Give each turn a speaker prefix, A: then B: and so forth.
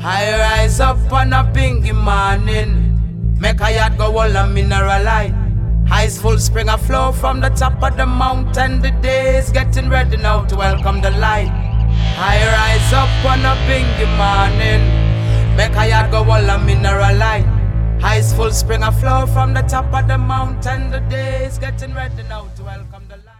A: I rise up on a pinky morning, make a yard go all a mineral light. Ice full spring a flow from the top of the mountain. The day is getting ready now to welcome the light. I rise up on a pinky morning, make a yard go all a mineral light. Ice full spring a flow from the top of the mountain. The day is getting ready now to welcome the light.